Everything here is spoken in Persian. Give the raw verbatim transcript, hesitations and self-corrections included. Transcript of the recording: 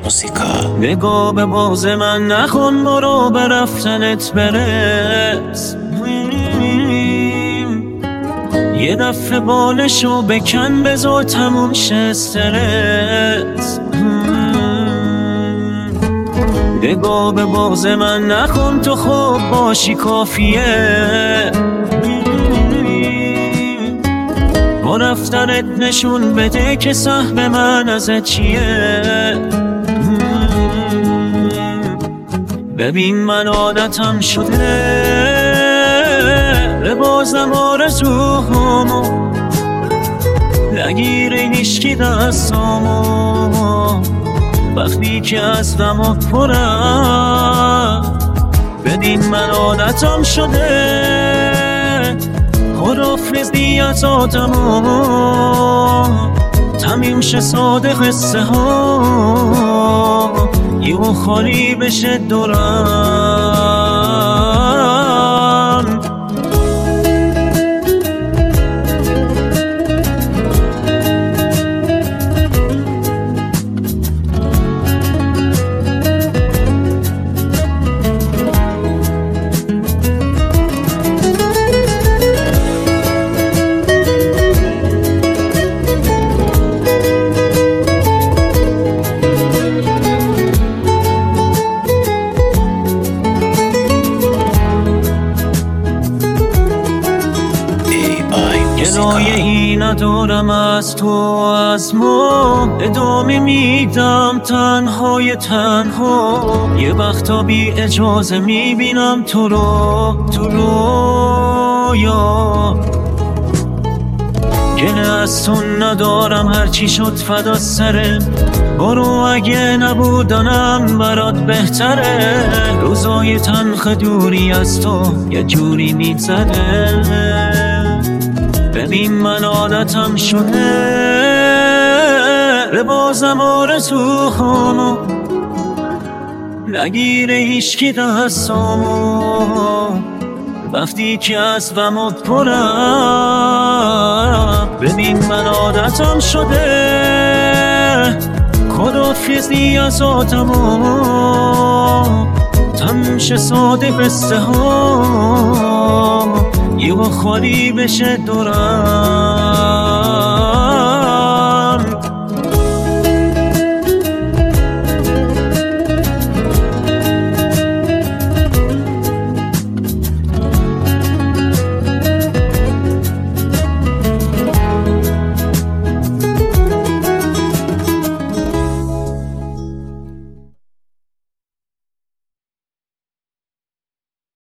موسیقا. نگاه به باز من نکن، برو به رفتنت برس. یه دفعه بالشو بکن، بذار تموم شه استرس. نگاه به باز من نکن، تو خوب باشی کافیه. با رفتنت نشون بده که سهم من ازت چیه. ببین من عادتم شده ببازم آرزوهامو، نگیره هیچکی دستامو وقتی که از غمات پرم. ببین من عادتم شده خداحافظ دیتاتمو، تمیم شه ساده قصه ها، یهو خالی بشه دورم. گلایه ای ندارم از تو از ما، ادامه میدم تنهای تنها. یه وقتا بی اجازه میبینم تو رو تو رویا. گله از تو ندارم هرچی شد فدا سره، برو اگه نبودنم برات بهتره. روزای تنخ دوری از تو یه جوری میگذره. ببین من عادتم شده ببازم آرزوهامو، نگیره هیچکی دستامو وقتی که از غمات پرم. ببین من عادتم شده خداحافظ دیتاتمو، تموم شه ساده قصه ها، یهو خالی بشه دورم.